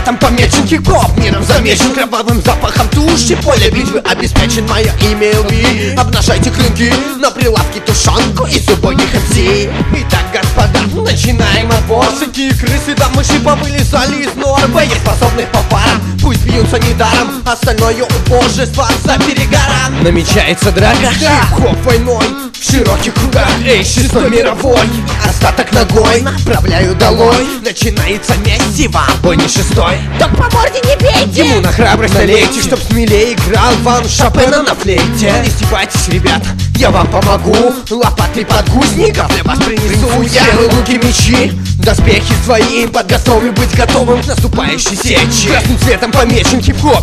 цветом помечен хип-хоп, миром замечен кровавым запахом туши. Поле битвы обеспечен, мое имя LB. Обнажайте клинки, на прилавке тушенку из убогих MC. Итак, господа, начинаем отбор. Всякие крысы да мыши повылезали из нор. Боеспособных по парам, пусть бьются недаром, остальное убожество за перегором. Намечается драка, хип-хоп войной в широких кругах, эй, 6-й мировой. Остаток ногой, направляю долой. Начинается месиво, бой не 6-й. Так по морде не бейте! Ему на храбрость налейте, чтоб смелее играл вам Шопена на флейте. Не стебайтесь, ребята, я вам помогу. Лопаты подгузников для вас принесу я. Луки, мечи, доспехи свои, подготовлю быть готовым к наступающей сечи. Красным цветом помечен хип-хоп,